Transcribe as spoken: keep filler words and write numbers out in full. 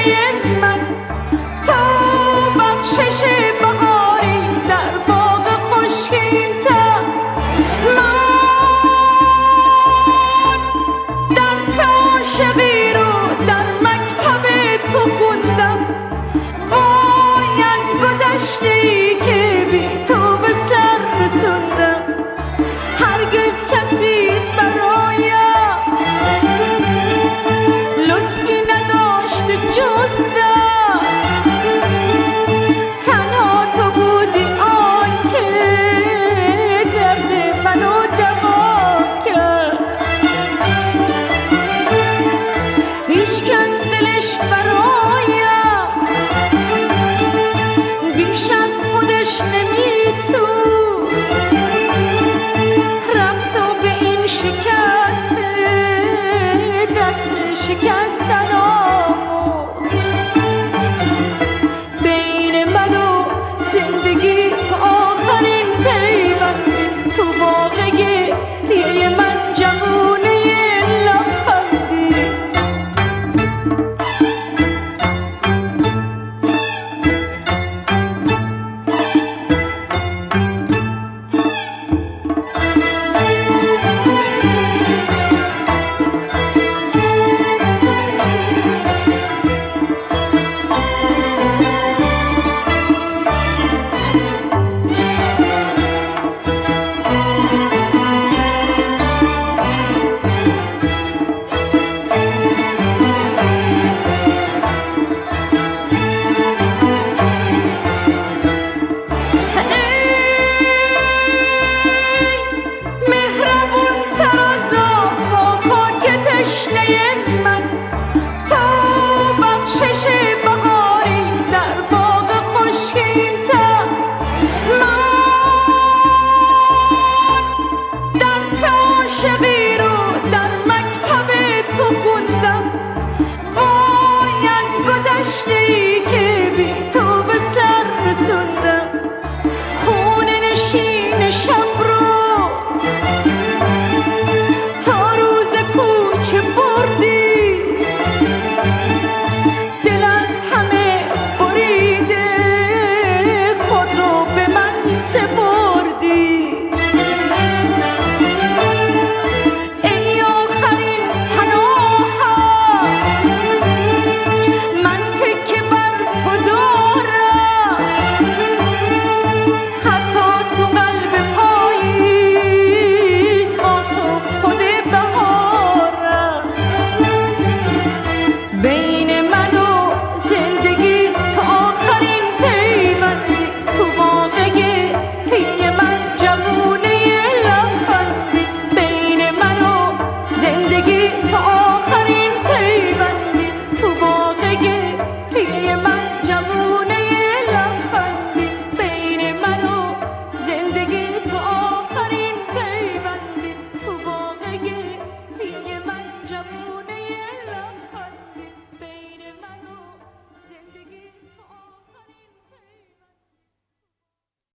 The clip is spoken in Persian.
تشنه من، تو بخشش بهاری در باغ خشکین تا من درس عاشقی رو در مکتب تو خوندم. وای از گذشته‌ای که بی تو به سر رسوندم. هرگز کسی برایم لطفی نداشت جز در، تنها تو بودی آن که درد منو دوا کرد. هیچ کس دلش برایم بیش از خودش نمیسوخت. رفت و به این شکست درس شکستن آموخت. بین من و زندگی تو آخرین پیوند، تو باغ گریه من جوونه لبخندی. من تو بخشش بهاری در باغ خشکین تا من درس عاشقی رو در مکتب تو خوندم. وای از گذشته‌ای که